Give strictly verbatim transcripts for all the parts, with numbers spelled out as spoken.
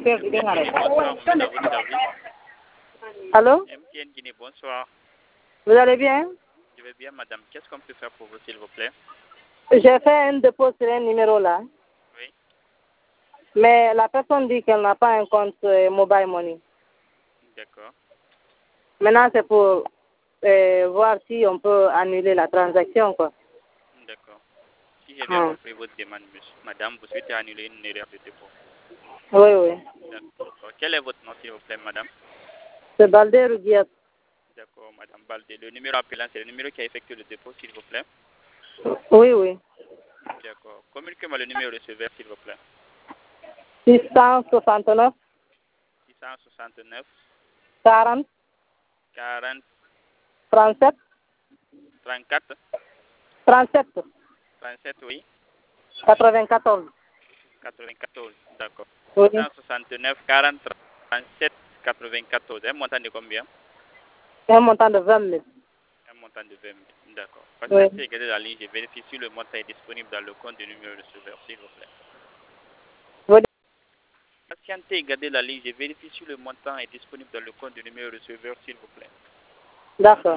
faire du bien. Bonsoir, vous êtes à votre service. Allô? M T N Guinée, bonsoir. Vous allez bien? Je vais bien, madame. Qu'est-ce qu'on peut faire pour vous, s'il vous plaît? J'ai fait un dépôt sur un numéro là. Oui. Mais la personne dit qu'elle n'a pas un compte euh, mobile money. D'accord. Maintenant, c'est pour euh, voir si on peut annuler la transaction, quoi. D'accord. Si j'ai bien Hum. compris votre demande, monsieur, madame, vous souhaitez annuler une erreur de dépôt. Oui, oui. D'accord. Quel est votre nom, s'il vous plaît, madame? C'est Balde Rougiat. D'accord, madame Baldé. Le numéro appelant, c'est le numéro qui a effectué le dépôt, s'il vous plaît. Oui, oui. D'accord. Communiquez-moi le numéro receveur, s'il vous plaît. six cent soixante-neuf six cent soixante-neuf quarante quarante trente-sept trente-quatre trente-sept trente-sept, oui. quatre-vingt-quatorze. quatre-vingt-quatorze, d'accord. Oui. six cent soixante-neuf quarante trente-sept quatre-vingt-quatorze. Un montant de combien? Un montant de vingt mille. Un montant de vingt mille, d'accord. Oui. Patientez, regardez la ligne, je vérifie si le montant est disponible dans le compte du numéro receveur, s'il vous plaît. Vous dites- Patientez, regardez la ligne, je vérifie si le montant est disponible dans le compte du numéro receveur, s'il vous plaît. D'accord.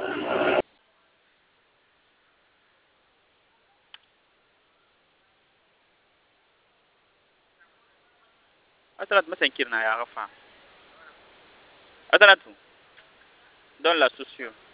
Asalat masankir na ya rafa. Asalatu. Don la soucieux.